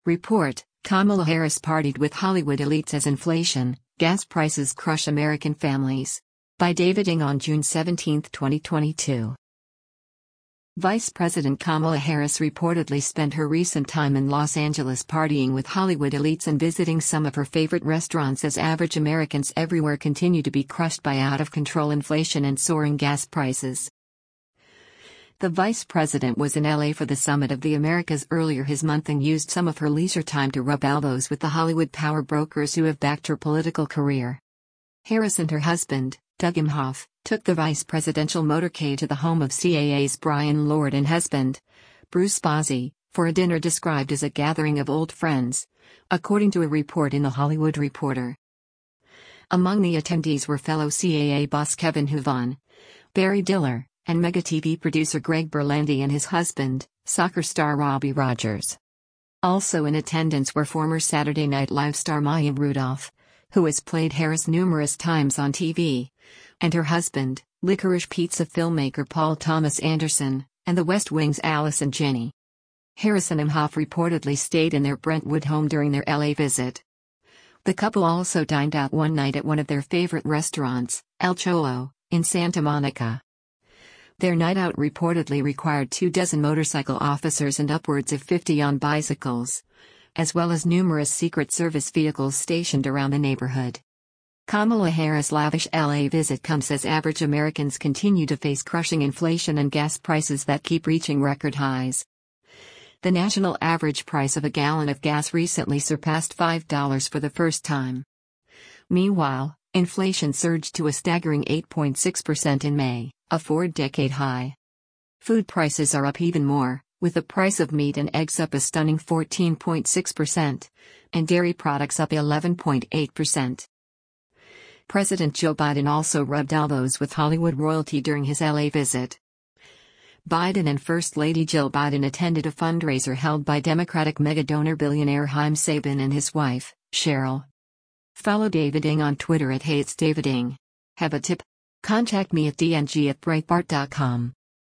Report: Kamala Harris partied with Hollywood elites as inflation, gas prices crush American families. By David Ng on June 17, 2022. Vice President Kamala Harris reportedly spent her recent time in Los Angeles partying with Hollywood elites and visiting some of her favorite restaurants as average Americans everywhere continue to be crushed by out-of-control inflation and soaring gas prices. The vice president was in LA for the Summit of the Americas earlier this month and used some of her leisure time to rub elbows with the Hollywood power brokers who have backed her political career. Harris and her husband, Doug Imhoff, took the vice presidential motorcade to the home of CAA's Brian Lord and husband, Bruce Bozzi, for a dinner described as a gathering of old friends, according to a report in The Hollywood Reporter. Among the attendees were fellow CAA boss Kevin Hovan, Barry Diller, and Mega TV producer Greg Berlanti and his husband, soccer star Robbie Rogers. Also in attendance were former Saturday Night Live star Maya Rudolph, who has played Harris numerous times on TV, and her husband, Licorice Pizza filmmaker Paul Thomas Anderson, and The West Wing's Allison Janney. Harris and Imhoff reportedly stayed in their Brentwood home during their LA visit. The couple also dined out one night at one of their favorite restaurants, El Cholo, in Santa Monica. Their night out reportedly required 24 motorcycle officers and upwards of 50 on bicycles, as well as numerous Secret Service vehicles stationed around the neighborhood. Kamala Harris' lavish LA visit comes as average Americans continue to face crushing inflation and gas prices that keep reaching record highs. The national average price of a gallon of gas recently surpassed $5 for the first time. Meanwhile, inflation surged to a staggering 8.6% in May, a four-decade high. Food prices are up even more, with the price of meat and eggs up a stunning 14.6%, and dairy products up 11.8%. President Joe Biden also rubbed elbows with Hollywood royalty during his LA visit. Biden and First Lady Jill Biden attended a fundraiser held by Democratic mega-donor billionaire Haim Saban and his wife, Cheryl. Follow David Ng on Twitter at @HeyIt'sDavidNg. Have a tip? Contact me at dng@breitbart.com.